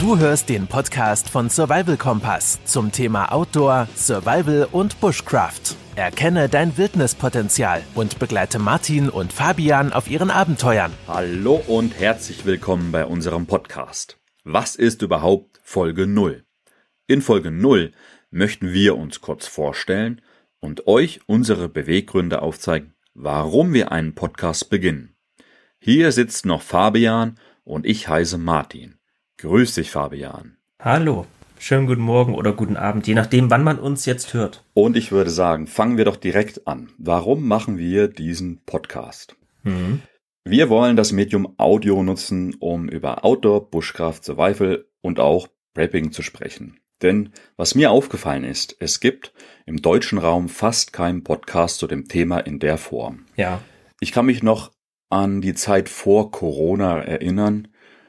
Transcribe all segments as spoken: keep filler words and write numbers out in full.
Du hörst den Podcast von Survival Kompass zum Thema Outdoor, Survival und Bushcraft. Erkenne dein Wildnispotenzial und begleite Martin und Fabian auf ihren Abenteuern. Hallo und herzlich willkommen bei unserem Podcast. Was ist überhaupt Folge null? In Folge null möchten wir uns kurz vorstellen und euch unsere Beweggründe aufzeigen, warum wir einen Podcast beginnen. Hier sitzt noch Fabian und ich heiße Martin. Grüß dich, Fabian. Hallo, schönen guten Morgen oder guten Abend, je nachdem, wann man uns jetzt hört. Und ich würde sagen, fangen wir doch direkt an. Warum machen wir diesen Podcast? Mhm. Wir wollen das Medium Audio nutzen, um über Outdoor, Bushcraft, Survival und auch Prepping zu sprechen. Denn was mir aufgefallen ist, es gibt im deutschen Raum fast keinen Podcast zu dem Thema in der Form. Ja. Ich kann mich noch an die Zeit vor Corona erinnern.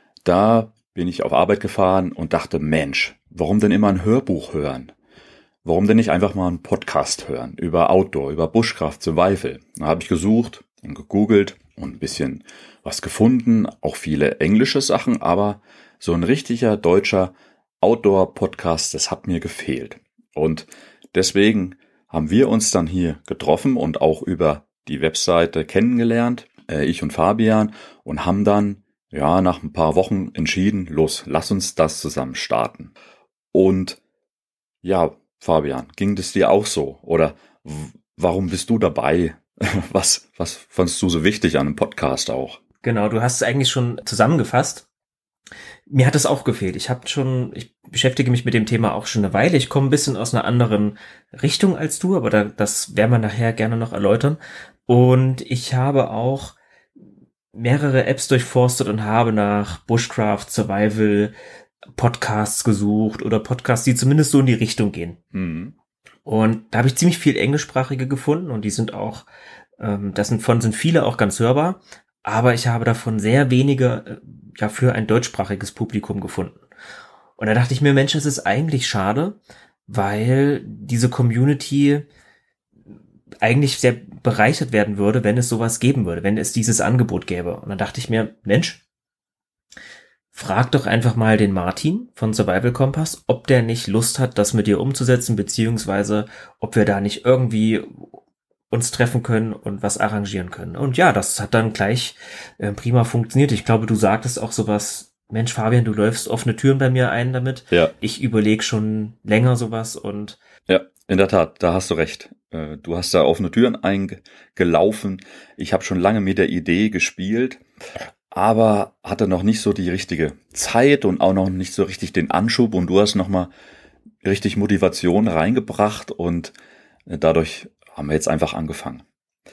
Da bin ich auf Arbeit gefahren und dachte, Mensch, warum denn immer ein Hörbuch hören? Warum denn nicht einfach mal einen Podcast hören über Outdoor, über Bushcraft, Survival? Da habe ich gesucht und gegoogelt und ein bisschen was gefunden, auch viele englische Sachen, aber so ein richtiger deutscher Outdoor-Podcast, das hat mir gefehlt. Und deswegen haben wir uns dann hier getroffen und auch über die Webseite kennengelernt, äh, ich und Fabian, und haben dann ja nach ein paar Wochen entschieden, los, lass uns das zusammen starten. Und ja, Fabian, ging das dir auch so? Oder w- warum bist du dabei? Was, was fandst du so wichtig an einem Podcast auch? Genau, du hast es eigentlich schon zusammengefasst. Mir hat es auch gefehlt. Ich habe schon, ich beschäftige mich mit dem Thema auch schon eine Weile. Ich komme ein bisschen aus einer anderen Richtung als du, aber da, das werden wir nachher gerne noch erläutern. Und ich habe auch mehrere Apps durchforstet und habe nach Bushcraft, Survival Podcasts gesucht oder Podcasts, die zumindest so in die Richtung gehen. Mhm. Und da habe ich ziemlich viel englischsprachige gefunden und die sind auch, ähm, das sind von sind viele auch ganz hörbar, aber ich habe davon sehr wenige äh, ja für ein deutschsprachiges Publikum gefunden. Und da dachte ich mir, Mensch, das ist eigentlich schade, weil diese Community eigentlich sehr bereichert werden würde, wenn es sowas geben würde, wenn es dieses Angebot gäbe. Und dann dachte ich mir, Mensch, frag doch einfach mal den Martin von Survival Kompass, ob der nicht Lust hat, das mit dir umzusetzen, beziehungsweise ob wir da nicht irgendwie uns treffen können und was arrangieren können. Und ja, das hat dann gleich äh, prima funktioniert. Ich glaube, du sagtest auch sowas, Mensch, Fabian, du läufst offene Türen bei mir ein damit. Ja. Ich überlege schon länger sowas und ja, in der Tat, da hast du recht. Du hast da offene Türen eingelaufen. Ich habe schon lange mit der Idee gespielt, aber hatte noch nicht so die richtige Zeit und auch noch nicht so richtig den Anschub. Und du hast nochmal richtig Motivation reingebracht und dadurch haben wir jetzt einfach angefangen.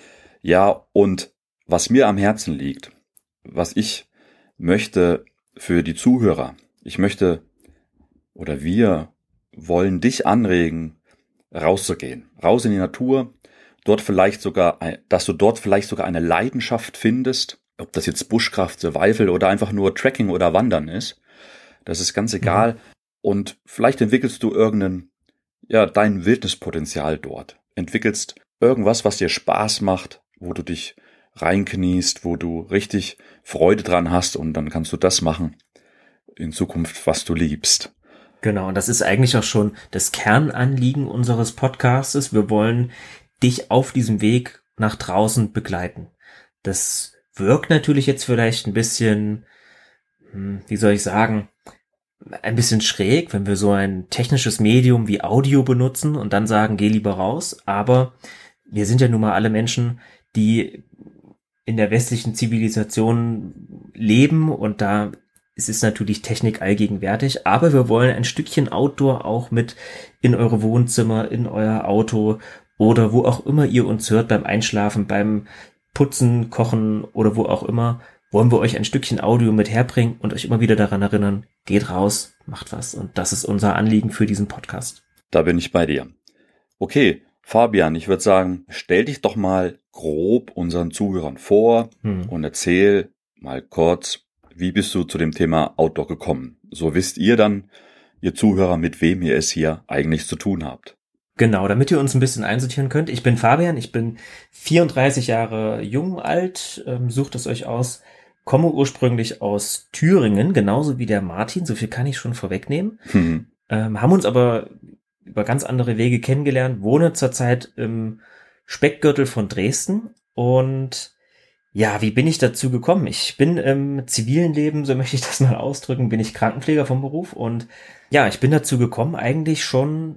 Ja, und was mir am Herzen liegt, was ich möchte für die Zuhörer, ich möchte oder wir wollen dich anregen, rauszugehen, raus in die Natur, dort vielleicht sogar, dass du dort vielleicht sogar eine Leidenschaft findest, ob das jetzt Bushcraft, Survival oder einfach nur Trekking oder Wandern ist, das ist ganz egal. Mhm. Und vielleicht entwickelst du irgendeinen, ja, dein Wildnispotenzial dort, entwickelst irgendwas, was dir Spaß macht, wo du dich reinkniest, wo du richtig Freude dran hast und dann kannst du das machen in Zukunft, was du liebst. Genau, und das ist eigentlich auch schon das Kernanliegen unseres Podcasts. Wir wollen dich auf diesem Weg nach draußen begleiten. Das wirkt natürlich jetzt vielleicht ein bisschen, wie soll ich sagen, ein bisschen schräg, wenn wir so ein technisches Medium wie Audio benutzen und dann sagen, geh lieber raus. Aber wir sind ja nun mal alle Menschen, die in der westlichen Zivilisation leben und da es ist natürlich Technik allgegenwärtig, aber wir wollen ein Stückchen Outdoor auch mit in eure Wohnzimmer, in euer Auto oder wo auch immer ihr uns hört, beim Einschlafen, beim Putzen, Kochen oder wo auch immer, wollen wir euch ein Stückchen Audio mit herbringen und euch immer wieder daran erinnern, geht raus, macht was. Und das ist unser Anliegen für diesen Podcast. Da bin ich bei dir. Okay, Fabian, ich würde sagen, stell dich doch mal grob unseren Zuhörern vor hm. und erzähl mal kurz, wie bist du zu dem Thema Outdoor gekommen? So wisst ihr dann, ihr Zuhörer, mit wem ihr es hier eigentlich zu tun habt. Genau, damit ihr uns ein bisschen einsortieren könnt. Ich bin Fabian, ich bin vierunddreißig Jahre jung, alt, ähm, sucht es euch aus. komme ursprünglich aus Thüringen, genauso wie der Martin, so viel kann ich schon vorwegnehmen. Mhm. Ähm, haben uns aber über ganz andere Wege kennengelernt, wohne zurzeit im Speckgürtel von Dresden und ja, wie bin ich dazu gekommen? Ich bin im zivilen Leben, so möchte ich das mal ausdrücken, bin ich Krankenpfleger vom Beruf und ja, ich bin dazu gekommen eigentlich schon,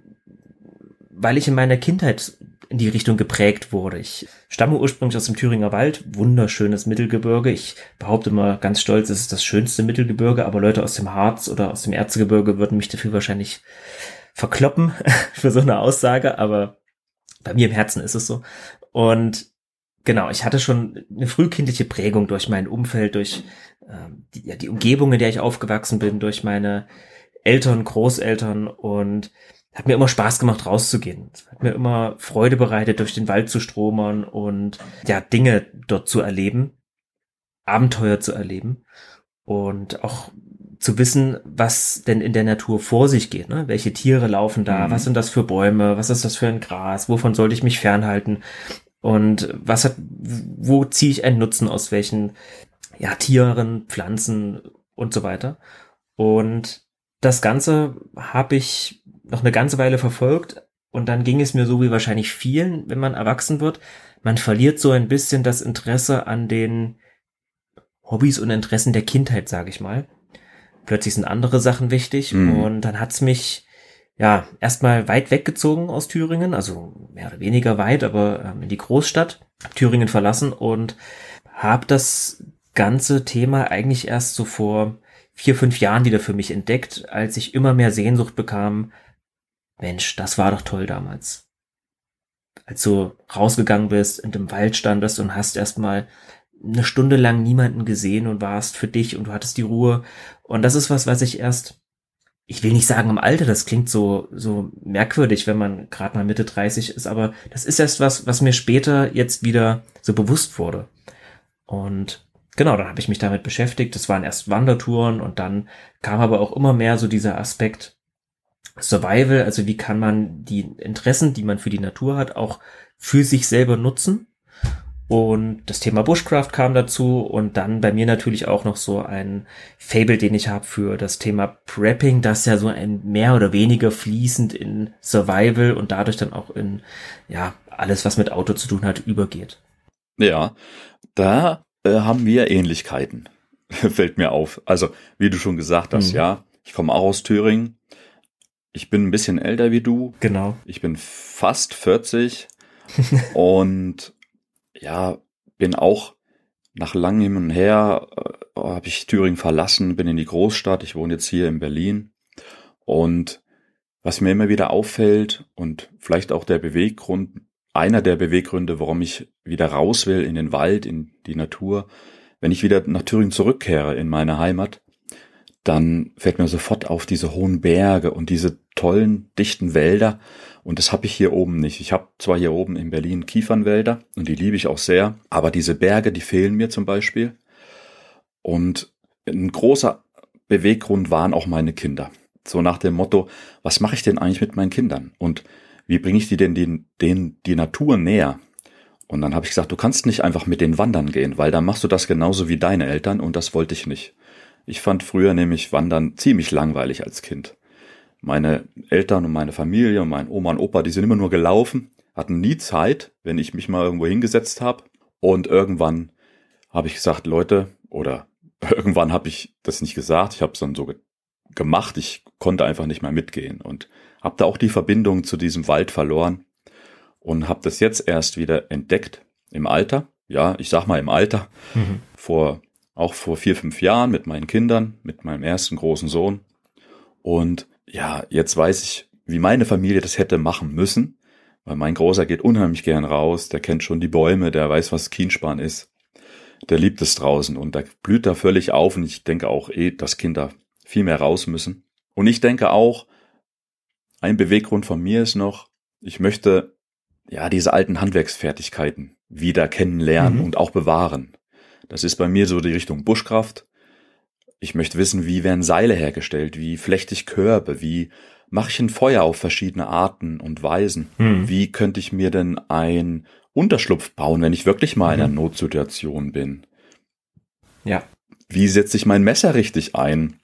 weil ich in meiner Kindheit in die Richtung geprägt wurde. Ich stamme ursprünglich aus dem Thüringer Wald, wunderschönes Mittelgebirge. Ich behaupte mal ganz stolz, es ist das schönste Mittelgebirge, aber Leute aus dem Harz oder aus dem Erzgebirge würden mich dafür wahrscheinlich verkloppen für so eine Aussage, aber bei mir im Herzen ist es so. Und genau, ich hatte schon eine frühkindliche Prägung durch mein Umfeld, durch ähm, die, ja, die Umgebung, in der ich aufgewachsen bin, durch meine Eltern, Großeltern und hat mir immer Spaß gemacht, rauszugehen. Es hat mir immer Freude bereitet, durch den Wald zu stromern und ja, Dinge dort zu erleben, Abenteuer zu erleben und auch zu wissen, was denn in der Natur vor sich geht, ne? Welche Tiere laufen da, mhm. was sind das für Bäume, was ist das für ein Gras, wovon sollte ich mich fernhalten und was hat, wo ziehe ich einen Nutzen aus welchen ja, Tieren, Pflanzen und so weiter. Und das Ganze habe ich noch eine ganze Weile verfolgt und dann ging es mir so wie wahrscheinlich vielen, wenn man erwachsen wird. Man verliert so ein bisschen das Interesse an den Hobbys und Interessen der Kindheit, sage ich mal. Plötzlich sind andere Sachen wichtig mhm. und dann hat's mich ja erstmal weit weggezogen aus Thüringen, also mehr oder weniger weit, aber ähm, in die Großstadt, hab Thüringen verlassen und habe das ganze Thema eigentlich erst so vor vier, fünf Jahren wieder für mich entdeckt, als ich immer mehr Sehnsucht bekam. Mensch, das war doch toll damals. Als du rausgegangen bist, in dem Wald standest und hast erstmal eine Stunde lang niemanden gesehen und warst für dich und du hattest die Ruhe. Und das ist was, was ich erst, ich will nicht sagen im Alter, das klingt so so merkwürdig, wenn man gerade mal Mitte dreißig ist, aber das ist erst was, was mir später jetzt wieder so bewusst wurde. Und genau, dann habe ich mich damit beschäftigt. Das waren erst Wandertouren und dann kam aber auch immer mehr so dieser Aspekt Survival, also wie kann man die Interessen, die man für die Natur hat, auch für sich selber nutzen. Und das Thema Bushcraft kam dazu und dann bei mir natürlich auch noch so ein Faible, den ich habe für das Thema Prepping, das ja so ein mehr oder weniger fließend in Survival und dadurch dann auch in ja alles, was mit Auto zu tun hat, übergeht. Ja, da äh, haben wir Ähnlichkeiten, fällt mir auf. Also wie du schon gesagt hast, mhm. ja, ich komme auch aus Thüringen. Ich bin ein bisschen älter wie du. Genau. Ich bin fast vierzig und ja, bin auch nach langem Hin und Her, äh, habe ich Thüringen verlassen, bin in die Großstadt. Ich wohne jetzt hier in Berlin. Und was mir immer wieder auffällt und vielleicht auch der Beweggrund, einer der Beweggründe, warum ich wieder raus will in den Wald, in die Natur, wenn ich wieder nach Thüringen zurückkehre in meine Heimat, dann fällt mir sofort auf diese hohen Berge und diese tollen, dichten Wälder. Und das habe ich hier oben nicht. Ich habe zwar hier oben in Berlin Kiefernwälder und die liebe ich auch sehr, aber diese Berge, die fehlen mir zum Beispiel. Und ein großer Beweggrund waren auch meine Kinder. So nach dem Motto, was mache ich denn eigentlich mit meinen Kindern? Und wie bringe ich die denn die, denen die Natur näher? Und dann habe ich gesagt, du kannst nicht einfach mit denen wandern gehen, weil dann machst du das genauso wie deine Eltern und das wollte ich nicht. Ich fand früher nämlich Wandern ziemlich langweilig als Kind. Meine Eltern und meine Familie und mein Oma und Opa, die sind immer nur gelaufen, hatten nie Zeit, wenn ich mich mal irgendwo hingesetzt habe. Und irgendwann habe ich gesagt, Leute, oder irgendwann habe ich das nicht gesagt, ich habe es dann so ge- gemacht, ich konnte einfach nicht mehr mitgehen und habe da auch die Verbindung zu diesem Wald verloren und habe das jetzt erst wieder entdeckt im Alter. Ja, ich sag mal im Alter, mhm. vor auch vor vier, fünf Jahren mit meinen Kindern, mit meinem ersten großen Sohn. Und ja, jetzt weiß ich, wie meine Familie das hätte machen müssen, weil mein Großer geht unheimlich gern raus, der kennt schon die Bäume, der weiß, was Kienspan ist, der liebt es draußen und da blüht er völlig auf und ich denke auch eh, dass Kinder viel mehr raus müssen. Und ich denke auch, ein Beweggrund von mir ist noch, ich möchte ja diese alten Handwerksfertigkeiten wieder kennenlernen mhm. und auch bewahren. Das ist bei mir so die Richtung Bushcraft. Ich möchte wissen, wie werden Seile hergestellt, wie flechte ich Körbe, wie mache ich ein Feuer auf verschiedene Arten und Weisen. Mhm. Wie könnte ich mir denn ein Unterschlupf bauen, wenn ich wirklich mal in einer Notsituation bin. Ja. wie setze ich mein Messer richtig ein,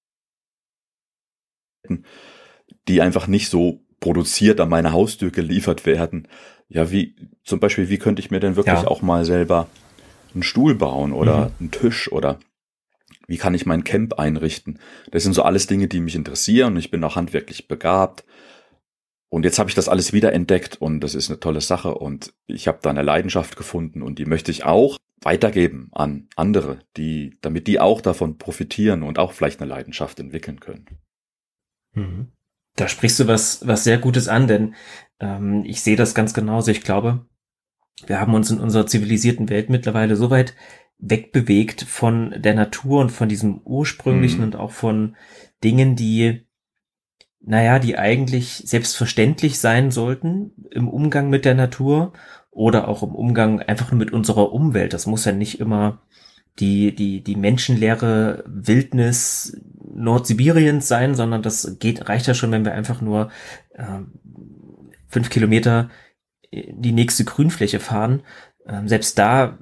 die einfach nicht so produziert an meine Haustür geliefert werden. Ja, wie zum Beispiel, wie könnte ich mir denn wirklich Ja. auch mal selber einen Stuhl bauen oder Mhm. einen Tisch oder wie kann ich mein Camp einrichten? Das sind so alles Dinge, die mich interessieren und ich bin auch handwerklich begabt. Und jetzt habe ich das alles wieder entdeckt und das ist eine tolle Sache und ich habe da eine Leidenschaft gefunden und die möchte ich auch weitergeben an andere, die, damit die auch davon profitieren und auch vielleicht eine Leidenschaft entwickeln können. Mhm. Da sprichst du was, was sehr Gutes an, denn ähm, ich sehe das ganz genauso. Ich glaube, wir haben uns in unserer zivilisierten Welt mittlerweile so weit wegbewegt von der Natur und von diesem ursprünglichen Mhm. und auch von Dingen, die, naja, die eigentlich selbstverständlich sein sollten im Umgang mit der Natur oder auch im Umgang einfach nur mit unserer Umwelt. Das muss ja nicht immer die, die, die menschenleere Wildnis Nordsibiriens sein, sondern das geht, reicht ja schon, wenn wir einfach nur ähm, fünf Kilometer in die nächste Grünfläche fahren. Ähm, selbst da,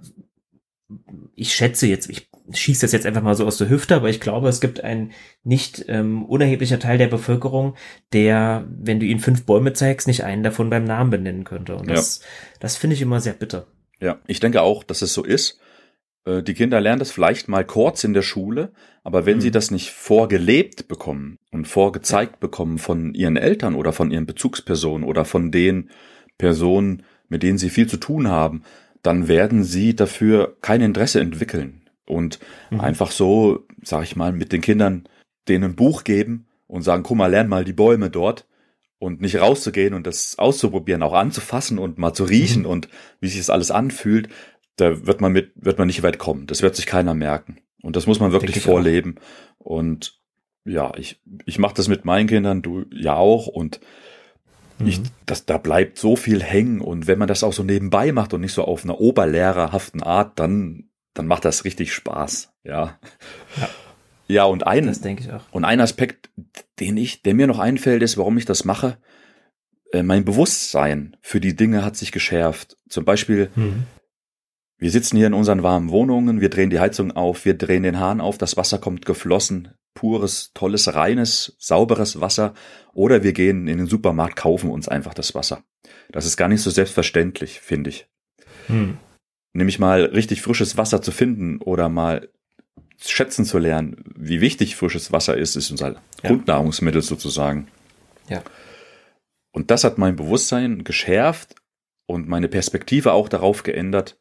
ich schätze jetzt, ich schieße das jetzt einfach mal so aus der Hüfte, aber ich glaube, es gibt ein nicht ähm, unerheblicher Teil der Bevölkerung, der, wenn du ihnen fünf Bäume zeigst, nicht einen davon beim Namen benennen könnte. Und Ja. das, das finde ich immer sehr bitter. Ja, ich denke auch, dass es so ist. Äh, Die Kinder lernen das vielleicht mal kurz in der Schule, aber wenn Mhm. sie das nicht vorgelebt bekommen und vorgezeigt bekommen von ihren Eltern oder von ihren Bezugspersonen oder von den Personen, mit denen sie viel zu tun haben, dann werden sie dafür kein Interesse entwickeln und Mhm. einfach so, sag ich mal, mit den Kindern denen ein Buch geben und sagen, guck mal, lern mal die Bäume dort und nicht rauszugehen und das auszuprobieren, auch anzufassen und mal zu riechen Mhm. und wie sich das alles anfühlt, da wird man mit, wird man nicht weit kommen. Das wird sich keiner merken. Und das muss man wirklich Denke ich vorleben. Und ja, ich, ich mache das mit meinen Kindern, du ja auch. Und ich, Mhm. das, da bleibt so viel hängen. Und wenn man das auch so nebenbei macht und nicht so auf einer oberlehrerhaften Art, dann, dann macht das richtig Spaß. Ja. Ja. Ja, und ein, Das denke ich auch. und ein Aspekt, den ich, der mir noch einfällt, ist, warum ich das mache. Äh, mein Bewusstsein für die Dinge hat sich geschärft. Zum Beispiel, Mhm. wir sitzen hier in unseren warmen Wohnungen, wir drehen die Heizung auf, wir drehen den Hahn auf, das Wasser kommt geflossen, pures, tolles, reines, sauberes Wasser. Oder wir gehen in den Supermarkt, kaufen uns einfach das Wasser. Das ist gar nicht so selbstverständlich, finde ich. Mhm. Nämlich mal richtig frisches Wasser zu finden oder mal schätzen zu lernen, wie wichtig frisches Wasser ist, ist unser Ja. Grundnahrungsmittel sozusagen. Ja. Und das hat mein Bewusstsein geschärft und meine Perspektive auch darauf geändert,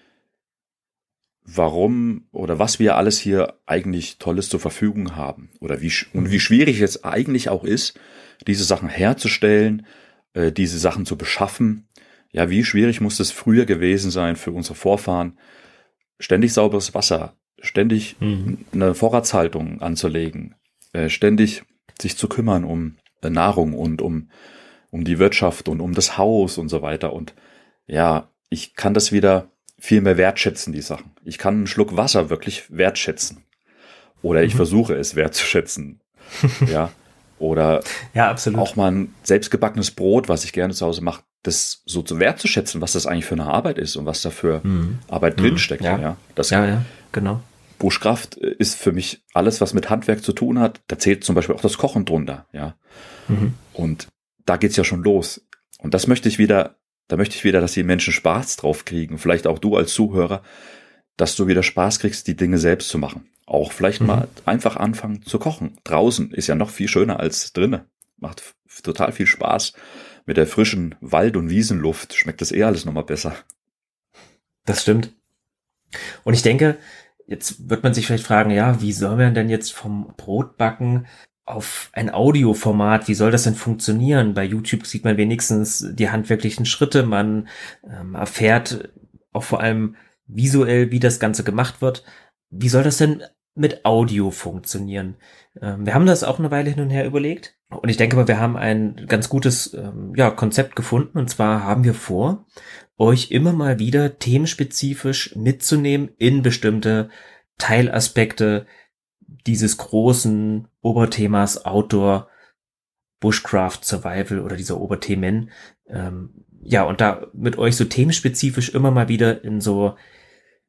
warum oder was wir alles hier eigentlich Tolles zur Verfügung haben oder wie und wie schwierig es eigentlich auch ist, diese Sachen herzustellen, äh, diese Sachen zu beschaffen. Ja, wie schwierig muss es früher gewesen sein für unsere Vorfahren, ständig sauberes Wasser, ständig Mhm. eine Vorratshaltung anzulegen, äh, ständig sich zu kümmern um äh, Nahrung und um um die Wirtschaft und um das Haus und so weiter. Und ja, ich kann das wieder viel mehr wertschätzen, die Sachen. Ich kann einen Schluck Wasser wirklich wertschätzen. Oder ich Mhm. versuche es wertzuschätzen. Ja. Oder Ja, absolut. auch mal ein selbstgebackenes Brot, was ich gerne zu Hause mache, das so zu wertzuschätzen, was das eigentlich für eine Arbeit ist und was da für Mhm. Arbeit Mhm. drinsteckt. Ja. Ja. Das Ja, ja, genau. Bushcraft ist für mich alles, was mit Handwerk zu tun hat. Da zählt zum Beispiel auch das Kochen drunter. Ja. Mhm. Und da geht's ja schon los. Und das möchte ich wieder, da möchte ich wieder, dass die Menschen Spaß drauf kriegen. Vielleicht auch du als Zuhörer, dass du wieder Spaß kriegst, die Dinge selbst zu machen. Auch vielleicht Mhm. mal einfach anfangen zu kochen. Draußen ist ja noch viel schöner als drinnen. Macht f- total viel Spaß. Mit der frischen Wald- und Wiesenluft schmeckt das eh alles nochmal besser. Das stimmt. Und ich denke, jetzt wird man sich vielleicht fragen, ja, wie soll man denn jetzt vom Brotbacken auf ein Audioformat, wie soll das denn funktionieren? Bei YouTube sieht man wenigstens die handwerklichen Schritte, man ähm, erfährt auch vor allem visuell, wie das Ganze gemacht wird. Wie soll das denn mit Audio funktionieren? Ähm, wir haben das auch eine Weile hin und her überlegt und ich denke mal, wir haben ein ganz gutes ähm, ja, Konzept gefunden und zwar haben wir vor, euch immer mal wieder themenspezifisch mitzunehmen in bestimmte Teilaspekte dieses großen Oberthemas Outdoor, Bushcraft, Survival oder dieser Oberthemen. Ähm, ja, und da mit euch so themenspezifisch immer mal wieder in so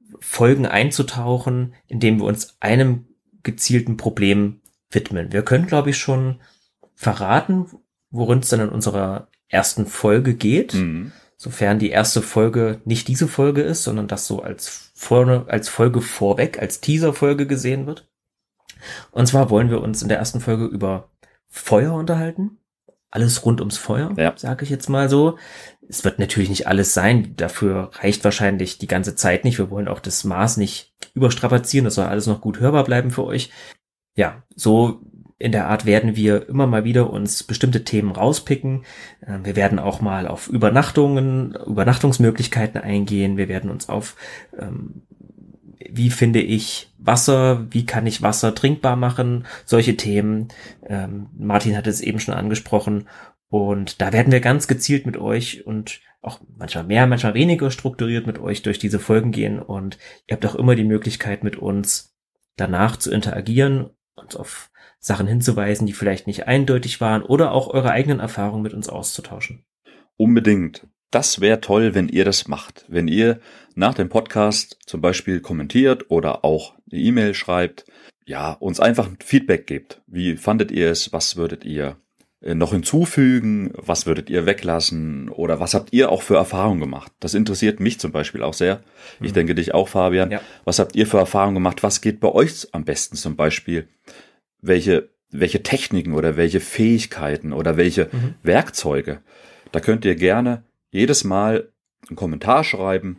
Folgen einzutauchen, indem wir uns einem gezielten Problem widmen. Wir können, glaube ich, schon verraten, worin es dann in unserer ersten Folge geht, mhm. sofern die erste Folge nicht diese Folge ist, sondern das so als, vorne, als Folge vorweg, als Teaser-Folge gesehen wird. Und zwar wollen wir uns in der ersten Folge über Feuer unterhalten. Alles rund ums Feuer, ja. sage ich jetzt mal so. Es wird natürlich nicht alles sein, dafür reicht wahrscheinlich die ganze Zeit nicht. Wir wollen auch das Maß nicht überstrapazieren, das soll alles noch gut hörbar bleiben für euch. Ja, so in der Art werden wir immer mal wieder uns bestimmte Themen rauspicken. Wir werden auch mal auf Übernachtungen, Übernachtungsmöglichkeiten eingehen. Wir werden uns auf, ähm, wie finde ich Wasser, wie kann ich Wasser trinkbar machen, solche Themen. Ähm, Martin hat es eben schon angesprochen. Und da werden wir ganz gezielt mit euch und auch manchmal mehr, manchmal weniger strukturiert mit euch durch diese Folgen gehen. Und ihr habt auch immer die Möglichkeit, mit uns danach zu interagieren, uns auf Sachen hinzuweisen, die vielleicht nicht eindeutig waren oder auch eure eigenen Erfahrungen mit uns auszutauschen. Unbedingt. Das wäre toll, wenn ihr das macht. Wenn ihr nach dem Podcast zum Beispiel kommentiert oder auch eine E-Mail schreibt, ja, uns einfach Feedback gebt. Wie fandet ihr es? Was würdet ihr noch hinzufügen? Was würdet ihr weglassen? Oder was habt ihr auch für Erfahrungen gemacht? Das interessiert mich zum Beispiel auch sehr. Ich mhm. denke dich auch, Fabian. Ja. Was habt ihr für Erfahrungen gemacht? Was geht bei euch am besten zum Beispiel? Welche, welche Techniken oder welche Fähigkeiten oder welche mhm. Werkzeuge? Da könnt ihr gerne jedes Mal einen Kommentar schreiben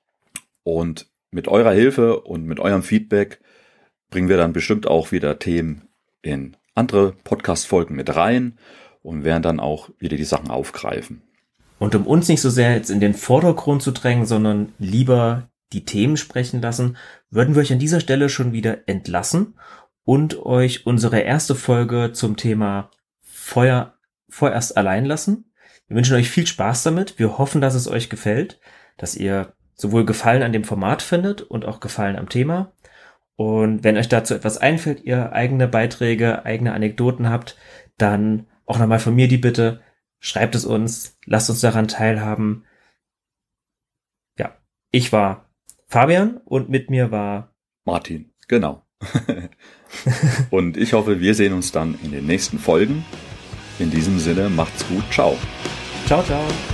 und mit eurer Hilfe und mit eurem Feedback bringen wir dann bestimmt auch wieder Themen in andere Podcast-Folgen mit rein und werden dann auch wieder die Sachen aufgreifen. Und um uns nicht so sehr jetzt in den Vordergrund zu drängen, sondern lieber die Themen sprechen lassen, würden wir euch an dieser Stelle schon wieder entlassen und euch unsere erste Folge zum Thema Feuer vorerst allein lassen. Wir wünschen euch viel Spaß damit. Wir hoffen, dass es euch gefällt, dass ihr sowohl Gefallen an dem Format findet und auch Gefallen am Thema. Und wenn euch dazu etwas einfällt, ihr eigene Beiträge, eigene Anekdoten habt, dann auch nochmal von mir die Bitte, schreibt es uns, lasst uns daran teilhaben. Ja, ich war Fabian und mit mir war Martin, genau. Und ich hoffe, wir sehen uns dann in den nächsten Folgen. In diesem Sinne, macht's gut, ciao. Ciao, ciao.